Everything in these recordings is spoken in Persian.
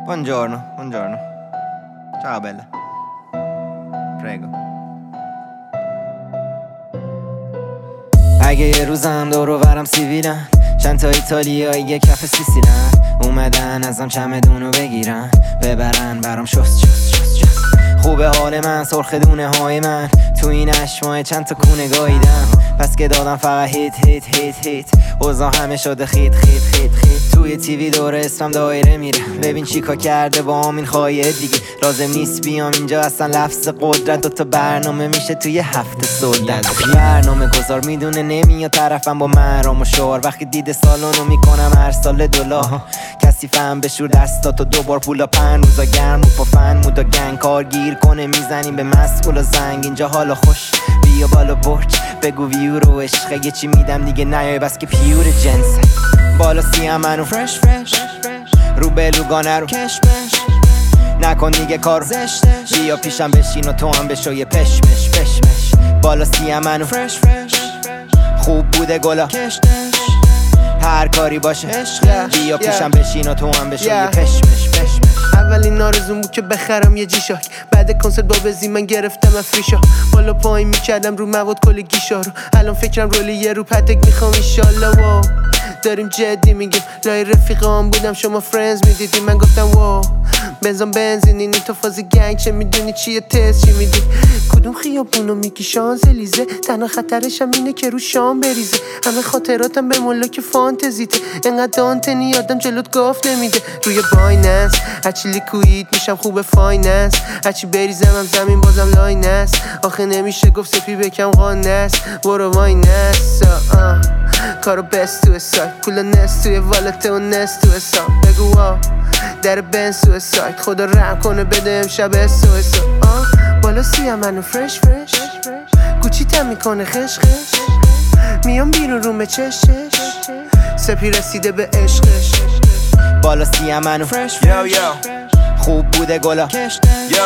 Buongiorno. Ciao bella. Prego. اگه یه روزم دور و برم سیبیلن، چند تا ایتالیایی یه کف سیسیلن، اومدن ازم چمدونو بگیرن ببرن برام شست. خوبه حال من، سرخ دونه های من، تو این 8 ماه چند تا کونه گاییدم، پس که دادم فقط هیت اوضاع همه شده خیت توی تیوی دور اسمم دایره میره، ببین چیکار کرده با همین خواهیه دیگه، لازم نیست بیام اینجا اصلا لفظ قدرت، دوتا برنامه میشه توی هفته سودت، برنامه گذار میدونه نمیاد طرفم با مرام و شعار، وقتی دیده سالونو میکنم هر سال $، کسی فهم بشور دستاتو دوبار پولا 5 روزا گرم و پا فن مودا گنگ کار گیر کنه میزنیم به مسئول زنگ، اینجا حالا خوش بیا بالا برج بگو ویو رو عشقه، یه چی میدم دیگه نیای بس که پیور جنسه، بالا سیم منو فرش رو بلوگانه رو کشمش، نکن دیگه کارو زشتش، بیا پیشم بشین و تو هم بشو یه پشمش، بالا سیم منو فرش خوب بوده گلا کشتش، هر کاری باشه بیا پیشم بشین و تو هم بشو یه پشمش. اولین آرزوم بود که بخرم یه جیشاک، بعد کنسرت با بزی من گرفتم افریشا، بالا پایین میکردم رو مواد کل گیشا رو، الان فکرم رولی یه رو پتک میخوام ایشالله، واو داریم جدی میگیم، لای رفیقام بودم شما فرنز میدیدیم، من گفتم واو بنزین اینی تو فاز گنگ، چه میدونی چیه تست چی میدی، کدوم خیابونو میگی شانزلیزه، تنها خطرشم اینه که رو شام بریزه، همه خاطراتم به ملاک فانتزیته، انقدر دانتنی آدم جلوت گاف نمیده، روی بایننس هرچی لیکوید میشم خوب فایننس، هرچی بریزم هم زمین بازم لاینس، آخه نمیشه گفت سپی بکم قانس، برو واینس کارو بست تو سایت، پول نست توی والت و نست تو حساب، بگو واو در بنز تو سایت، خدا رحم کنه بده امشب اسو بالا سیم منو فرش گوچی تم میکنه خش میام بیرون رومه چش سپی رسیده به عشقش، بالا سیم منو فرش خوب بوده گلا کشتش،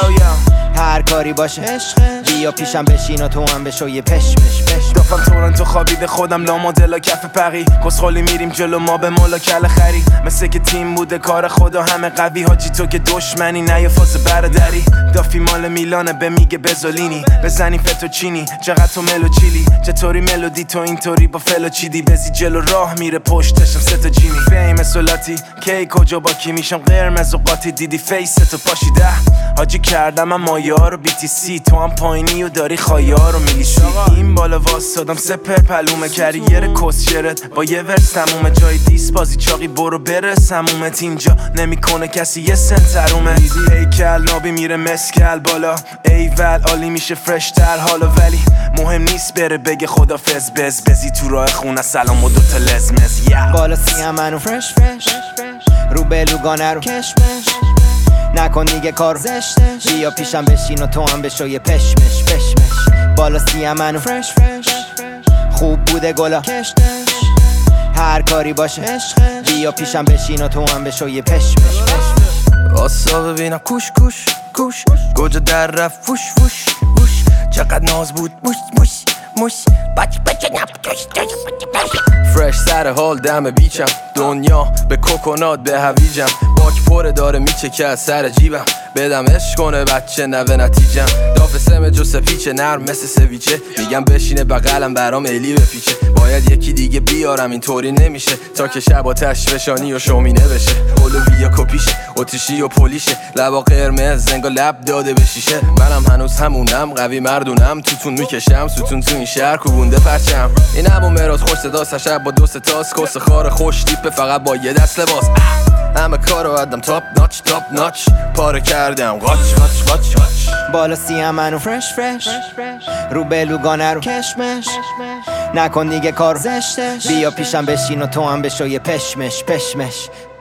هر کاری باشه بیا پیشم بشین و تو هم بشو یه پشمش. دافم تورنتو خوابیده خودم لا مدلا کف پقی، کسخالی میریم جلو ما به مولا کل خری، مثل که تیم بوده کار خدا همه قوی، حاجی تو که دشمنی نه یه فاز برادری، دافی مال میلانه به میگه بزولینی بزنی فتوچینی، چقدر تو ملو چیلی، چطوری ملودی تو اینطوری با فلو چیدی، بزی جلو راه میره پشتشم 3 تا جیمی، فیم سولاتی کی کجا با کی میشم قرمز و قاطی، دیدی فیس تو پاشیده حاجی کردم اما یارو BTC، تو هم پایینی و داری خایار رو میلیشی، این بالا واسادم سپر پلومه کریر کسشرت با یه ورس تمومه، جای دیس بازی چاقی برو برس همومت، اینجا نمیکنه کسی یه سنترومه، هیکل نابی میره مسکل بالا ایول عالی میشه فرش تر حالا، ولی مهم نیست بره بگه خدافظ بزی تو راه خونه سلام و دوتا لزمز، بالا سیم منو فرش رو بلوگانه رو کشمش، نکن دیگه کارو زشتش بیا پیشم بشین و تو هم بشو یه پشمش، بالا سیم منو فرش خوب بوده گلا کشتش، هر کاری باشه بیا پیشم بشین و تو هم بشو یه پشمش. آسا ببینم کوش گوجه در رفت فوش چقدر ناز بود موش بچه فرش سر حال دم بیچم، دنیا به کوکونات به هویجم، باک پره داره میچکه از سر جیبم، بدم عشق کنه بچه نوه نتیجم، داف سم جو سپیچه نرم مثل سویچه، میگم بشینه بغلم برام ایلی بپیچه، باید یکی دیگه بیارم اینطوری نمیشه، تا که شب آتش فشانی و شومینه بشه، اولویا کپیشه اتیشی و پلیشه، لبا قرمز زنگا لب داده به شیشه، منم هنوز همونم قوی مردونم، توتون میکشم ستون تو این شهر کوبونده پرچم، این همون مراز خوش صدا شب با 2 تاس، کس خار خوش تیپه فقط با یه دست لباس، همه کارو ادم تاپ ناچ پاره کردم قاچ بالا سیم منو فرش رو بلوگانه رو کشمش، نکن دیگه کارو زشتش بیا پیشم بشین و تو هم بشو یه پشمش.